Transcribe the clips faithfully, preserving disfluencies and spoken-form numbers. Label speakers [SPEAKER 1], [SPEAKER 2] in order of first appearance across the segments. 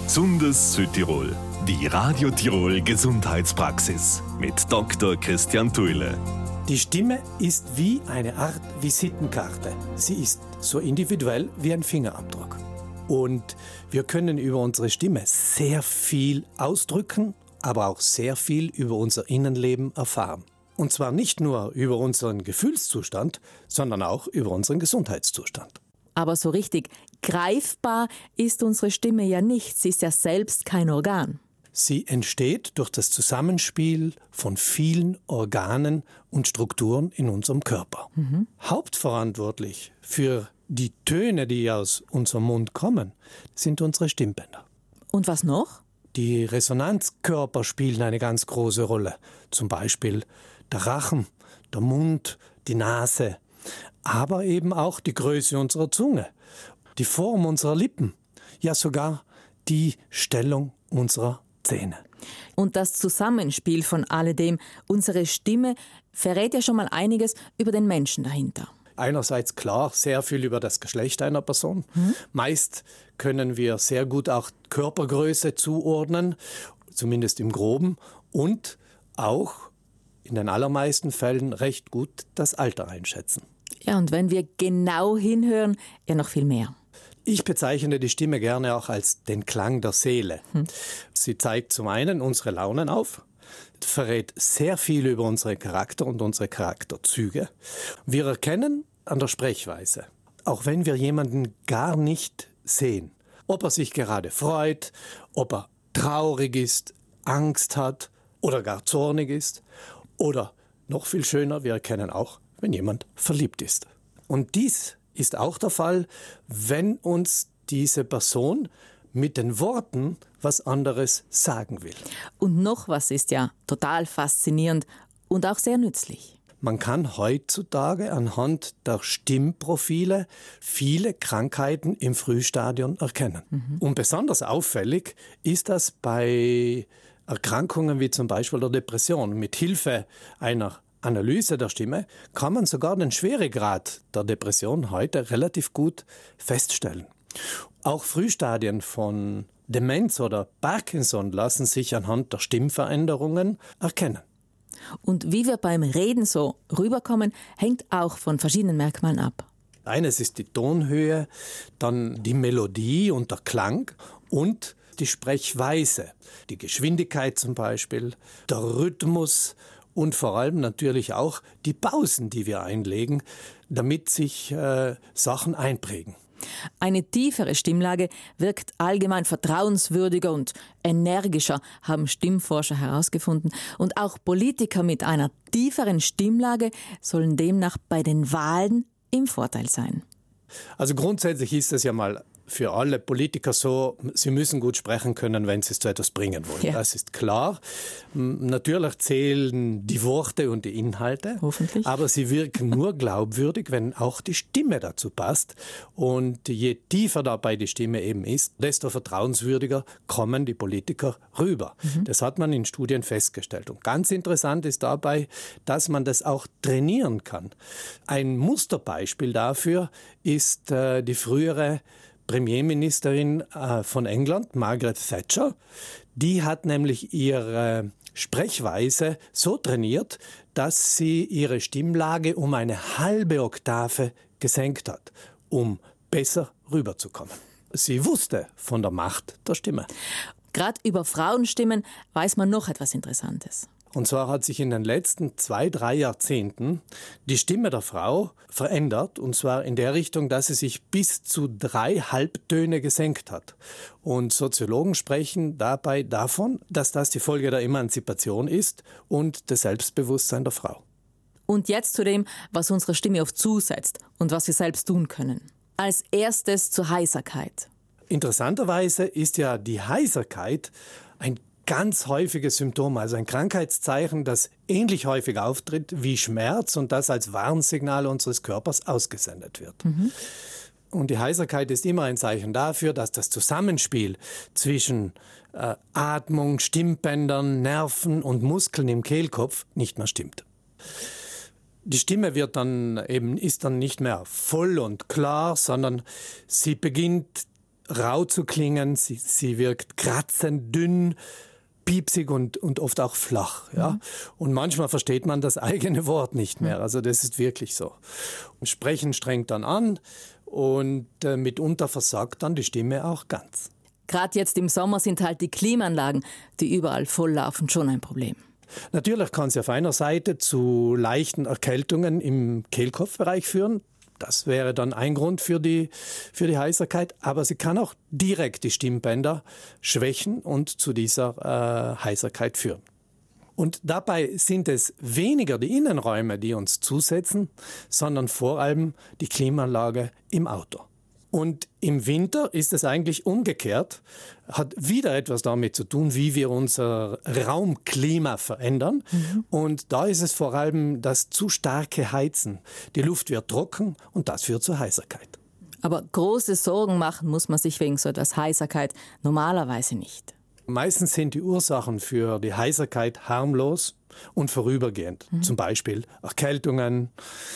[SPEAKER 1] Gesundes Südtirol, die Radio Tirol Gesundheitspraxis mit Doktor Christian Thuile.
[SPEAKER 2] Die Stimme ist wie eine Art Visitenkarte. Sie ist so individuell wie ein Fingerabdruck. Und wir können über unsere Stimme sehr viel ausdrücken, aber auch sehr viel über unser Innenleben erfahren. Und zwar nicht nur über unseren Gefühlszustand, sondern auch über unseren Gesundheitszustand.
[SPEAKER 3] Aber so richtig greifbar ist unsere Stimme ja nicht. Sie ist ja selbst kein Organ.
[SPEAKER 2] Sie entsteht durch das Zusammenspiel von vielen Organen und Strukturen in unserem Körper. Mhm. Hauptverantwortlich für die Töne, die aus unserem Mund kommen, sind unsere Stimmbänder.
[SPEAKER 3] Und was noch?
[SPEAKER 2] Die Resonanzkörper spielen eine ganz große Rolle. Zum Beispiel der Rachen, der Mund, die Nase. Aber eben auch die Größe unserer Zunge, die Form unserer Lippen, ja sogar die Stellung unserer Zähne.
[SPEAKER 3] Und das Zusammenspiel von alledem, unsere Stimme, verrät ja schon mal einiges über den Menschen dahinter.
[SPEAKER 2] Einerseits klar, sehr viel über das Geschlecht einer Person. Hm. Meist können wir sehr gut auch Körpergröße zuordnen, zumindest im Groben, und auch in den allermeisten Fällen recht gut das Alter einschätzen.
[SPEAKER 3] Ja, und wenn wir genau hinhören, ja noch viel mehr.
[SPEAKER 2] Ich bezeichne die Stimme gerne auch als den Klang der Seele. Hm. Sie zeigt zum einen unsere Launen auf, verrät sehr viel über unseren Charakter und unsere Charakterzüge. Wir erkennen an der Sprechweise, auch wenn wir jemanden gar nicht sehen, ob er sich gerade freut, ob er traurig ist, Angst hat oder gar zornig ist. Oder noch viel schöner, wir erkennen auch, wenn jemand verliebt ist. Und dies ist auch der Fall, wenn uns diese Person mit den Worten was anderes sagen will.
[SPEAKER 3] Und noch was ist ja total faszinierend und auch sehr nützlich.
[SPEAKER 2] Man kann heutzutage anhand der Stimmprofile viele Krankheiten im Frühstadium erkennen. Mhm. Und besonders auffällig ist das bei Erkrankungen wie zum Beispiel der Depression. Mit Hilfe einer Analyse der Stimme kann man sogar den Schweregrad der Depression heute relativ gut feststellen. Auch Frühstadien von Demenz oder Parkinson lassen sich anhand der Stimmveränderungen erkennen.
[SPEAKER 3] Und wie wir beim Reden so rüberkommen, hängt auch von verschiedenen Merkmalen ab.
[SPEAKER 2] Eines ist die Tonhöhe, dann die Melodie und der Klang und die Sprechweise, die Geschwindigkeit zum Beispiel, der Rhythmus und vor allem natürlich auch die Pausen, die wir einlegen, damit sich äh, Sachen einprägen.
[SPEAKER 3] Eine tiefere Stimmlage wirkt allgemein vertrauenswürdiger und energischer, haben Stimmforscher herausgefunden. Und auch Politiker mit einer tieferen Stimmlage sollen demnach bei den Wahlen im Vorteil sein.
[SPEAKER 2] Also grundsätzlich ist das ja mal für alle Politiker so, sie müssen gut sprechen können, wenn sie es zu etwas bringen wollen. Ja. Das ist klar. Natürlich zählen die Worte und die Inhalte,
[SPEAKER 3] hoffentlich.
[SPEAKER 2] Aber sie wirken nur glaubwürdig, wenn auch die Stimme dazu passt. Und je tiefer dabei die Stimme eben ist, desto vertrauenswürdiger kommen die Politiker rüber. Mhm. Das hat man in Studien festgestellt. Und ganz interessant ist dabei, dass man das auch trainieren kann. Ein Musterbeispiel dafür ist äh, die frühere Premierministerin äh, von England, Margaret Thatcher. Die hat nämlich ihre Sprechweise so trainiert, dass sie ihre Stimmlage um eine halbe Oktave gesenkt hat, um besser rüberzukommen. Sie wusste von der Macht der Stimme.
[SPEAKER 3] Gerade über Frauenstimmen weiß man noch etwas Interessantes.
[SPEAKER 2] Und zwar hat sich in den letzten zwei, drei Jahrzehnten die Stimme der Frau verändert. Und zwar in der Richtung, dass sie sich bis zu drei Halbtöne gesenkt hat. Und Soziologen sprechen dabei davon, dass das die Folge der Emanzipation ist und des Selbstbewusstseins der Frau.
[SPEAKER 3] Und jetzt zu dem, was unsere Stimme oft zusetzt und was wir selbst tun können. Als erstes zur Heiserkeit.
[SPEAKER 2] Interessanterweise ist ja die Heiserkeit ein ganz häufiges Symptom, also ein Krankheitszeichen, das ähnlich häufig auftritt wie Schmerz und das als Warnsignal unseres Körpers ausgesendet wird. Mhm. Und die Heiserkeit ist immer ein Zeichen dafür, dass das Zusammenspiel zwischen äh, Atmung, Stimmbändern, Nerven und Muskeln im Kehlkopf nicht mehr stimmt. Die Stimme wird dann eben, ist dann nicht mehr voll und klar, sondern sie beginnt rau zu klingen, sie, sie wirkt kratzend, dünn, piepsig und, und oft auch flach. Ja? Mhm. Und manchmal versteht man das eigene Wort nicht mehr. Also das ist wirklich so. Und Sprechen strengt dann an und äh, mitunter versagt dann die Stimme auch ganz.
[SPEAKER 3] Gerade jetzt im Sommer sind halt die Klimaanlagen, die überall volllaufen, schon ein Problem.
[SPEAKER 2] Natürlich kann sie auf einer Seite zu leichten Erkältungen im Kehlkopfbereich führen. Das wäre dann ein Grund für die, für die Heiserkeit. Aber sie kann auch direkt die Stimmbänder schwächen und zu dieser äh, Heiserkeit führen. Und dabei sind es weniger die Innenräume, die uns zusetzen, sondern vor allem die Klimaanlage im Auto. Und im Winter ist es eigentlich umgekehrt, hat wieder etwas damit zu tun, wie wir unser Raumklima verändern. Mhm. Und da ist es vor allem das zu starke Heizen. Die Luft wird trocken und das führt zur Heiserkeit.
[SPEAKER 3] Aber große Sorgen machen muss man sich wegen so etwas Heiserkeit normalerweise nicht.
[SPEAKER 2] Meistens sind die Ursachen für die Heiserkeit harmlos und vorübergehend. Mhm. Zum Beispiel Erkältungen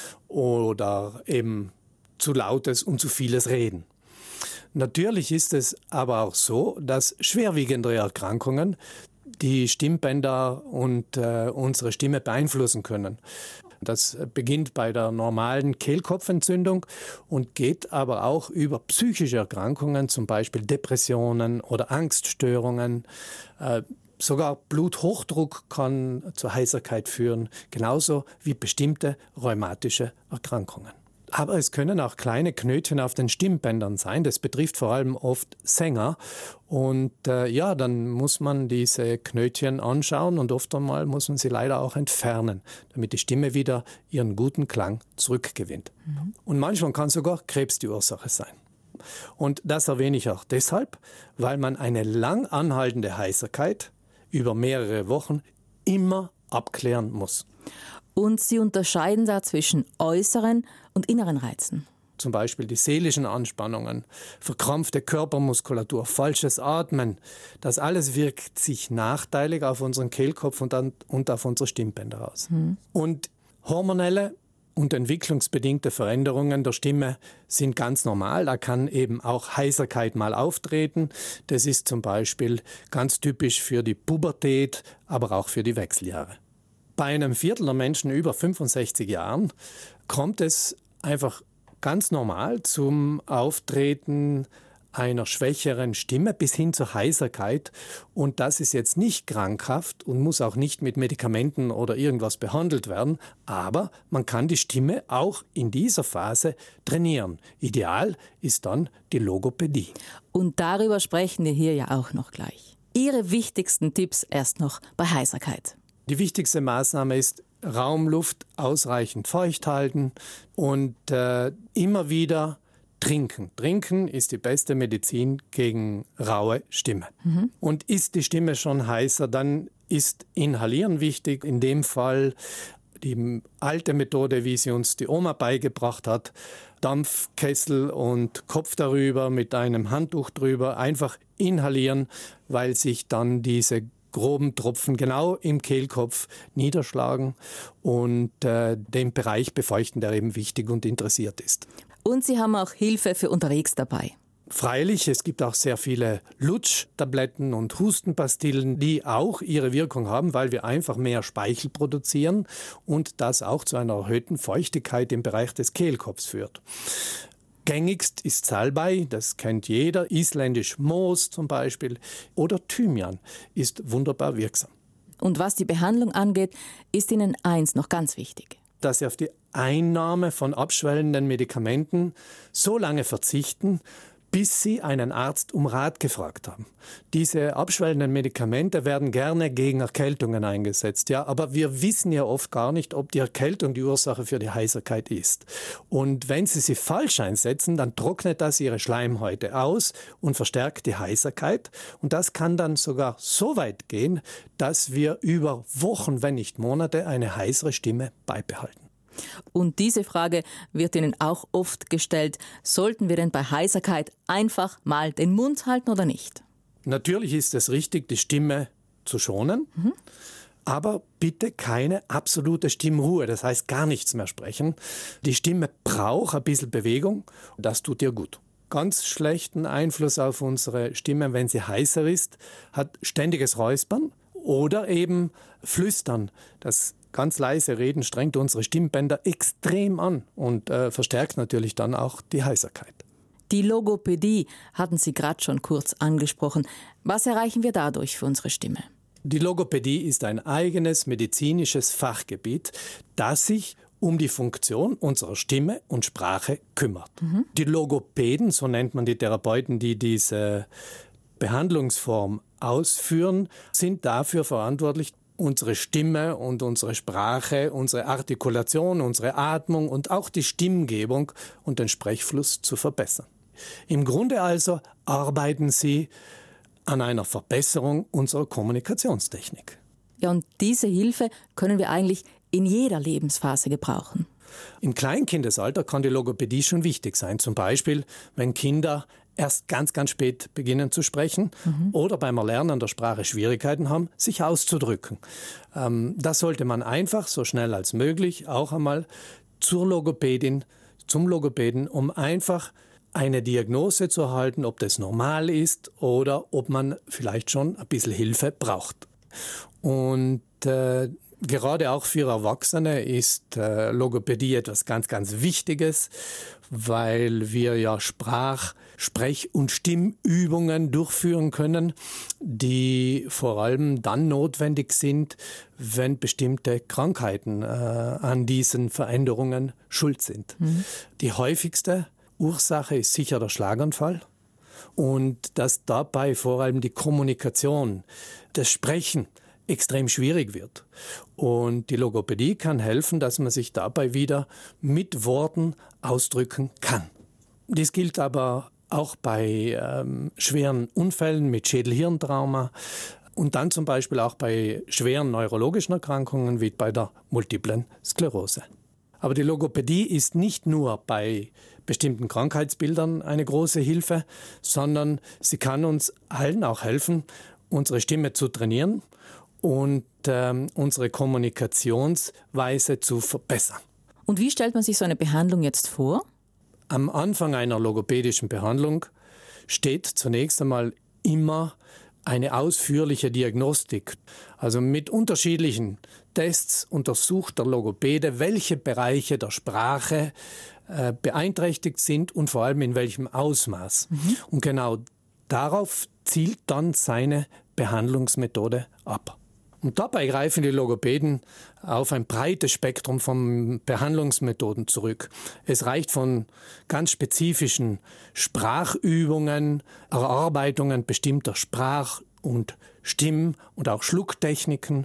[SPEAKER 2] oder eben zu lautes und zu vieles Reden. Natürlich ist es aber auch so, dass schwerwiegendere Erkrankungen die Stimmbänder und äh, unsere Stimme beeinflussen können. Das beginnt bei der normalen Kehlkopfentzündung und geht aber auch über psychische Erkrankungen, zum Beispiel Depressionen oder Angststörungen. Äh, sogar Bluthochdruck kann zur Heiserkeit führen, genauso wie bestimmte rheumatische Erkrankungen. Aber es können auch kleine Knötchen auf den Stimmbändern sein. Das betrifft vor allem oft Sänger. Und äh, ja, dann muss man diese Knötchen anschauen und oft einmal muss man sie leider auch entfernen, damit die Stimme wieder ihren guten Klang zurückgewinnt. Mhm. Und manchmal kann sogar Krebs die Ursache sein. Und das erwähne ich auch deshalb, weil man eine lang anhaltende Heiserkeit über mehrere Wochen immer abklären muss.
[SPEAKER 3] Und Sie unterscheiden da zwischen äußeren und inneren Reizen.
[SPEAKER 2] Zum Beispiel die seelischen Anspannungen, verkrampfte Körpermuskulatur, falsches Atmen. Das alles wirkt sich nachteilig auf unseren Kehlkopf und, an, und auf unsere Stimmbänder aus. Hm. Und hormonelle und entwicklungsbedingte Veränderungen der Stimme sind ganz normal. Da kann eben auch Heiserkeit mal auftreten. Das ist zum Beispiel ganz typisch für die Pubertät, aber auch für die Wechseljahre. Bei einem Viertel der Menschen über fünfundsechzig Jahren kommt es einfach ganz normal zum Auftreten einer schwächeren Stimme bis hin zur Heiserkeit. Und das ist jetzt nicht krankhaft und muss auch nicht mit Medikamenten oder irgendwas behandelt werden. Aber man kann die Stimme auch in dieser Phase trainieren. Ideal ist dann die Logopädie.
[SPEAKER 3] Und darüber sprechen wir hier ja auch noch gleich. Ihre wichtigsten Tipps erst noch bei Heiserkeit.
[SPEAKER 2] Die wichtigste Maßnahme ist, Raumluft ausreichend feucht halten und äh, immer wieder trinken. Trinken ist die beste Medizin gegen raue Stimme. Mhm. Und ist die Stimme schon heißer, dann ist Inhalieren wichtig. In dem Fall die alte Methode, wie sie uns die Oma beigebracht hat. Dampfkessel und Kopf darüber mit einem Handtuch drüber. Einfach inhalieren, weil sich dann diese groben Tropfen genau im Kehlkopf niederschlagen und äh, den Bereich befeuchten, der eben wichtig und interessiert ist.
[SPEAKER 3] Und Sie haben auch Hilfe für unterwegs dabei.
[SPEAKER 2] Freilich, es gibt auch sehr viele Lutschtabletten und Hustenpastillen, die auch ihre Wirkung haben, weil wir einfach mehr Speichel produzieren und das auch zu einer erhöhten Feuchtigkeit im Bereich des Kehlkopfs führt. Gängigst ist Salbei, das kennt jeder, isländisch Moos zum Beispiel, oder Thymian ist wunderbar wirksam.
[SPEAKER 3] Und was die Behandlung angeht, ist Ihnen eins noch ganz wichtig.
[SPEAKER 2] Dass Sie auf die Einnahme von abschwellenden Medikamenten so lange verzichten, bis Sie einen Arzt um Rat gefragt haben. Diese abschwellenden Medikamente werden gerne gegen Erkältungen eingesetzt, ja, aber wir wissen ja oft gar nicht, ob die Erkältung die Ursache für die Heiserkeit ist. Und wenn Sie sie falsch einsetzen, dann trocknet das Ihre Schleimhäute aus und verstärkt die Heiserkeit. Und das kann dann sogar so weit gehen, dass wir über Wochen, wenn nicht Monate, eine heisere Stimme beibehalten.
[SPEAKER 3] Und diese Frage wird Ihnen auch oft gestellt. Sollten wir denn bei Heiserkeit einfach mal den Mund halten oder nicht?
[SPEAKER 2] Natürlich ist es richtig, die Stimme zu schonen, mhm. aber bitte keine absolute Stimmruhe, das heißt gar nichts mehr sprechen. Die Stimme braucht ein bisschen Bewegung, das tut ihr gut. ganz schlechten Einfluss auf unsere Stimme, wenn sie heißer ist, hat ständiges Räuspern oder eben Flüstern. Das ganz leise Reden strengt unsere Stimmbänder extrem an und äh, verstärkt natürlich dann auch die Heiserkeit.
[SPEAKER 3] Die Logopädie hatten Sie gerade schon kurz angesprochen. Was erreichen wir dadurch für unsere Stimme?
[SPEAKER 2] Die Logopädie ist ein eigenes medizinisches Fachgebiet, das sich um die Funktion unserer Stimme und Sprache kümmert. Mhm. Die Logopäden, so nennt man die Therapeuten, die diese Behandlungsform ausführen, sind dafür verantwortlich, unsere Stimme und unsere Sprache, unsere Artikulation, unsere Atmung und auch die Stimmgebung und den Sprechfluss zu verbessern. Im Grunde also arbeiten sie an einer Verbesserung unserer Kommunikationstechnik.
[SPEAKER 3] Ja, und diese Hilfe können wir eigentlich in jeder Lebensphase gebrauchen.
[SPEAKER 2] Im Kleinkindesalter kann die Logopädie schon wichtig sein. Zum Beispiel, wenn Kinder erst ganz, ganz spät beginnen zu sprechen mhm. oder beim Erlernen der Sprache Schwierigkeiten haben, sich auszudrücken. Ähm, das sollte man einfach so schnell als möglich auch einmal zur Logopädin, zum Logopäden, um einfach eine Diagnose zu erhalten, ob das normal ist oder ob man vielleicht schon ein bisschen Hilfe braucht. Und äh, gerade auch für Erwachsene ist äh, Logopädie etwas ganz, ganz Wichtiges, weil wir ja Sprach-, Sprech- und Stimmübungen durchführen können, die vor allem dann notwendig sind, wenn bestimmte Krankheiten äh, an diesen Veränderungen schuld sind. Mhm. Die häufigste Ursache ist sicher der Schlaganfall und dass dabei vor allem die Kommunikation, das Sprechen extrem schwierig wird. Und die Logopädie kann helfen, dass man sich dabei wieder mit Worten ausdrücken kann. Dies gilt aber auch bei ähm, schweren Unfällen mit Schädel-Hirntrauma und dann zum Beispiel auch bei schweren neurologischen Erkrankungen wie bei der multiplen Sklerose. Aber die Logopädie ist nicht nur bei bestimmten Krankheitsbildern eine große Hilfe, sondern sie kann uns allen auch helfen, unsere Stimme zu trainieren und ähm, unsere Kommunikationsweise zu verbessern.
[SPEAKER 3] Und wie stellt man sich so eine Behandlung jetzt vor?
[SPEAKER 2] Am Anfang einer logopädischen Behandlung steht zunächst einmal immer eine ausführliche Diagnostik. Also mit unterschiedlichen Tests untersucht der Logopäde, welche Bereiche der Sprache äh, beeinträchtigt sind und vor allem in welchem Ausmaß. Mhm. Und genau darauf zielt dann seine Behandlungsmethode ab. Und dabei greifen die Logopäden auf ein breites Spektrum von Behandlungsmethoden zurück. Es reicht von ganz spezifischen Sprachübungen, Erarbeitungen bestimmter Sprach- und Stimm- und auch Schlucktechniken,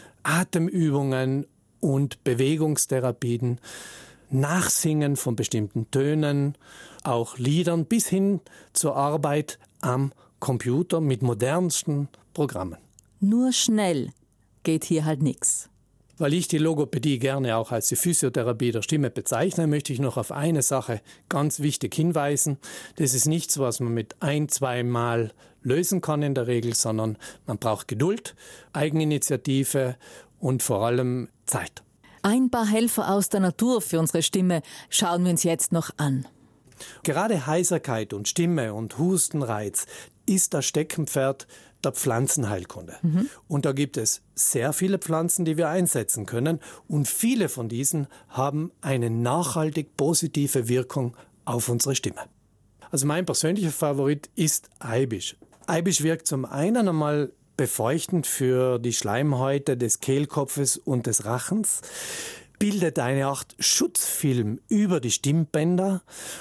[SPEAKER 2] Atemübungen und Bewegungstherapien, Nachsingen von bestimmten Tönen, auch Liedern bis hin zur Arbeit am Computer mit modernsten Programmen.
[SPEAKER 3] Nur schnell geht hier halt nichts.
[SPEAKER 2] Weil ich die Logopädie gerne auch als die Physiotherapie der Stimme bezeichne, möchte ich noch auf eine Sache ganz wichtig hinweisen. Das ist nichts, was man mit ein-, zweimal lösen kann in der Regel, sondern man braucht Geduld, Eigeninitiative und vor allem Zeit.
[SPEAKER 3] Ein paar Helfer aus der Natur für unsere Stimme schauen wir uns jetzt noch an.
[SPEAKER 2] Gerade Heiserkeit und Stimme und Hustenreiz ist das Steckenpferd der Pflanzenheilkunde. Mhm. Und da gibt es sehr viele Pflanzen, die wir einsetzen können. Und viele von diesen haben eine nachhaltig positive Wirkung auf unsere Stimme. Also mein persönlicher Favorit ist Eibisch. Eibisch wirkt zum einen einmal befeuchtend für die Schleimhäute des Kehlkopfes und des Rachens, bildet eine Art Schutzfilm über die Stimmbänder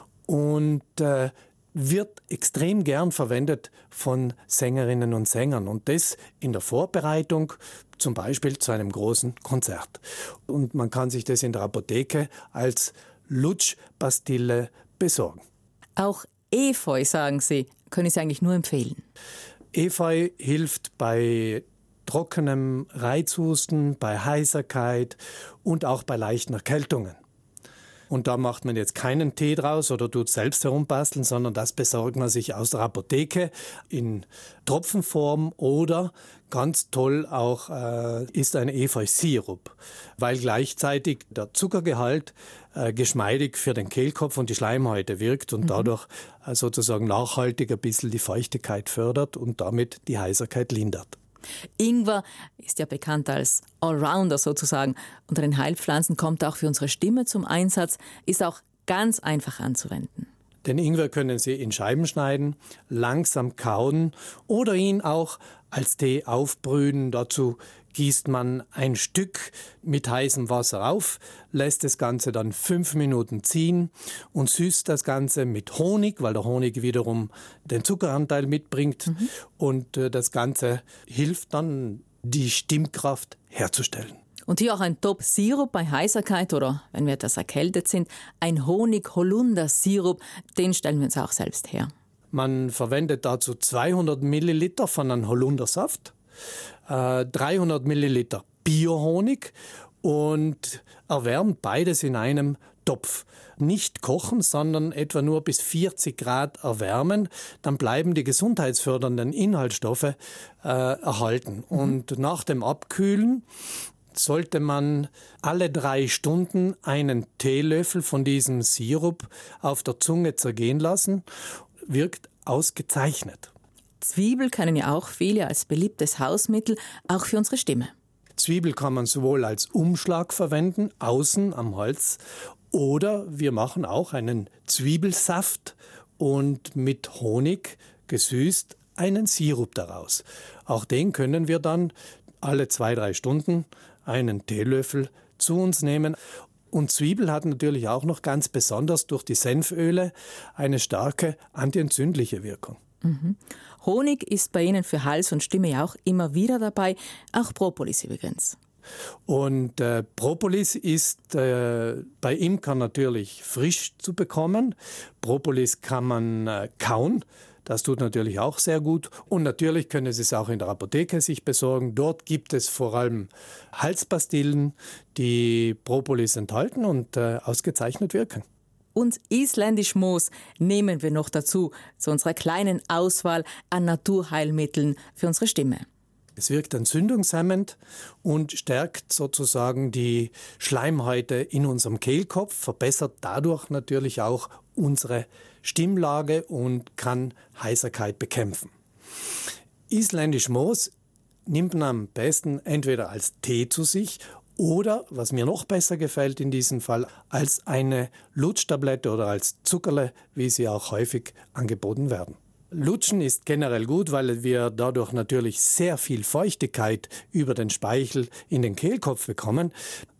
[SPEAKER 2] und äh, wird extrem gern verwendet von Sängerinnen und Sängern und das in der Vorbereitung zum Beispiel zu einem großen Konzert. Und man kann sich das in der Apotheke als Lutschpastille besorgen.
[SPEAKER 3] Auch Efeu, sagen Sie, können Sie eigentlich nur empfehlen.
[SPEAKER 2] Efeu hilft bei trockenem Reizhusten, bei Heiserkeit und auch bei leichten Erkältungen. Und da macht man jetzt keinen Tee draus oder tut selbst herumbasteln, sondern das besorgt man sich aus der Apotheke in Tropfenform oder ganz toll auch äh, ist ein Efeu-Sirup, weil gleichzeitig der Zuckergehalt äh, geschmeidig für den Kehlkopf und die Schleimhäute wirkt und mhm. dadurch äh, sozusagen nachhaltig ein bisschen die Feuchtigkeit fördert und damit die Heiserkeit lindert.
[SPEAKER 3] Ingwer ist ja bekannt als Allrounder sozusagen. Unter den Heilpflanzen kommt auch für unsere Stimme zum Einsatz, ist auch ganz einfach anzuwenden.
[SPEAKER 2] Den Ingwer können Sie in Scheiben schneiden, langsam kauen oder ihn auch als Tee aufbrühen. Dazu gießt man ein Stück mit heißem Wasser auf, lässt das Ganze dann fünf Minuten ziehen und süßt das Ganze mit Honig, weil der Honig wiederum den Zuckeranteil mitbringt. Mhm. Und äh, das Ganze hilft dann, die Stimmkraft herzustellen.
[SPEAKER 3] Und hier auch ein Top-Sirup bei Heiserkeit oder, wenn wir etwas erkältet sind, ein Honig-Holunder-Sirup, den stellen wir uns auch selbst her.
[SPEAKER 2] Man verwendet dazu zweihundert Milliliter von einem Holundersaft, äh, dreihundert Milliliter Biohonig und erwärmt beides in einem Topf. Nicht kochen, sondern etwa nur bis vierzig Grad erwärmen. Dann bleiben die gesundheitsfördernden Inhaltsstoffe äh, erhalten. Mhm. Und nach dem Abkühlen sollte man alle drei Stunden einen Teelöffel von diesem Sirup auf der Zunge zergehen lassen. Wirkt ausgezeichnet.
[SPEAKER 3] Zwiebel kennen ja auch viele als beliebtes Hausmittel, auch für unsere Stimme.
[SPEAKER 2] Zwiebel kann man sowohl als Umschlag verwenden, außen am Hals, oder wir machen auch einen Zwiebelsaft und mit Honig gesüßt einen Sirup daraus. Auch den können wir dann alle zwei, drei Stunden einen Teelöffel zu uns nehmen. Und Zwiebel hat natürlich auch noch ganz besonders durch die Senföle eine starke antientzündliche Wirkung.
[SPEAKER 3] Mhm. Honig ist bei Ihnen für Hals und Stimme ja auch immer wieder dabei, auch Propolis übrigens.
[SPEAKER 2] Und äh, Propolis ist äh, bei Imkern natürlich frisch zu bekommen. Propolis kann man äh, kauen. Das tut natürlich auch sehr gut. Und natürlich können Sie es auch in der Apotheke sich besorgen. Dort gibt es vor allem Halspastillen, die Propolis enthalten und äh, ausgezeichnet wirken.
[SPEAKER 3] Und Isländisch Moos nehmen wir noch dazu, zu unserer kleinen Auswahl an Naturheilmitteln für unsere Stimme.
[SPEAKER 2] Es wirkt entzündungshemmend und stärkt sozusagen die Schleimhäute in unserem Kehlkopf, verbessert dadurch natürlich auch unsere Stimmlage und kann Heiserkeit bekämpfen. Isländisch Moos nimmt man am besten entweder als Tee zu sich oder, was mir noch besser gefällt in diesem Fall, als eine Lutschtablette oder als Zuckerle, wie sie auch häufig angeboten werden. Lutschen ist generell gut, weil wir dadurch natürlich sehr viel Feuchtigkeit über den Speichel in den Kehlkopf bekommen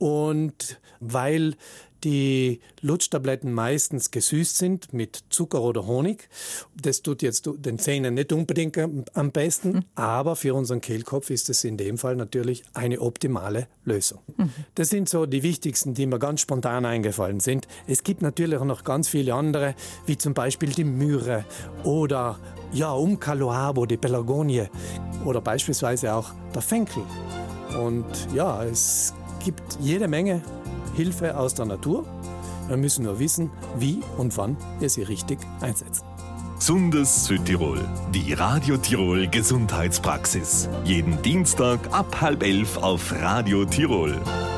[SPEAKER 2] und weil die Lutschtabletten meistens gesüßt sind mit Zucker oder Honig. Das tut jetzt den Zähnen nicht unbedingt am besten, mhm. aber für unseren Kehlkopf ist es in dem Fall natürlich eine optimale Lösung. Mhm. Das sind so die wichtigsten, die mir ganz spontan eingefallen sind. Es gibt natürlich auch noch ganz viele andere, wie zum Beispiel die Myrrhe oder ja, Umkaloabo, die Pelargonie oder beispielsweise auch der Fenchel. Und ja, es gibt jede Menge Hilfe aus der Natur. Wir müssen nur wissen, wie und wann wir sie richtig einsetzen.
[SPEAKER 1] Gesundes Südtirol, die Radio Tirol Gesundheitspraxis. Jeden Dienstag ab halb elf auf Radio Tirol.